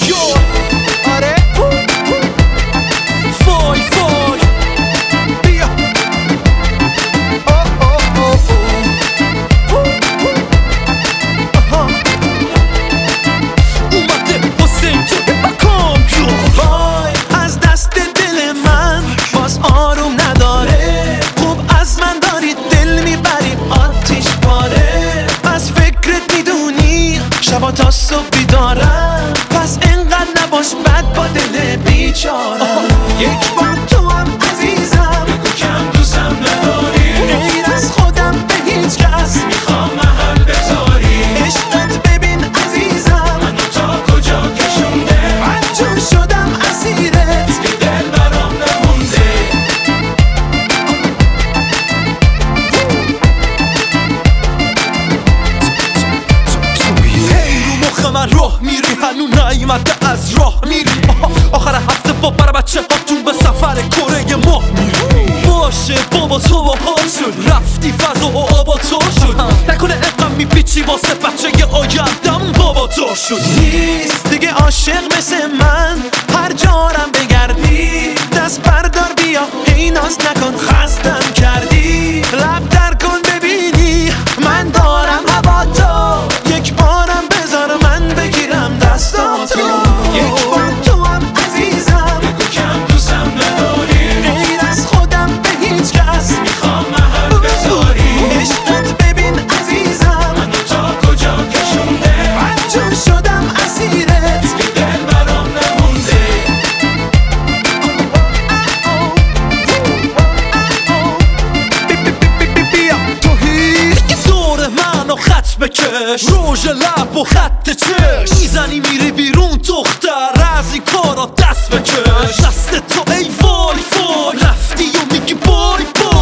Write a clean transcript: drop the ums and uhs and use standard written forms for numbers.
نیویورک. آره وای وای بیا اومده حسین که بکام بیا. وای از دست دل من باز آروم نداره. خوب از من داری دل میبری آتیش پاره. از فکرت میدونی شبا تا صبح بیدارم. پس انقدر نباش بد با دل بیچارم. یک بار تو هم عزیزم بگو کم دوستم نداری. غیر از خودم به هیچ کس میخوام محل بذاری. عشقت ببین عزیزم منو تا کجا کشونده. مجبور شدم اسیرت که دل برام نمونده. هی رو مخ من راه میری هنو نیومده از راه میری. آخر هفته با بر بچه هاتون به سفر کره ماه میری. باشه بابا تو با حال شد رفتی فضا و آبا تو شد. نکنه اقم میپیچی واسه بچه آیندم بابا تو شد. نیست دیگه عاشق مثل من هر جارم بگردی. دست بردار بیا هی ناز نکن خستم کردی. لب در کن ببینی من دارم هوا تو. یک بارم بذار من بگیرم دستاتو. یک بار تو هم عزیزم بگو کم دوستم نداری. غیر از خودم به هیچ کس میخوام محل بذاری. عشقت ببین عزیزم منو تا کجا کشونده. مجبور شدم اسیرت که دل برام نمونده. بیا تو هیچ دور منو خط بکش. روژ لب و خط چش میزنی میری بیرون دختر. از این کارا دست بکش. دست تو ای وای وای رفتی و میگی بای بای.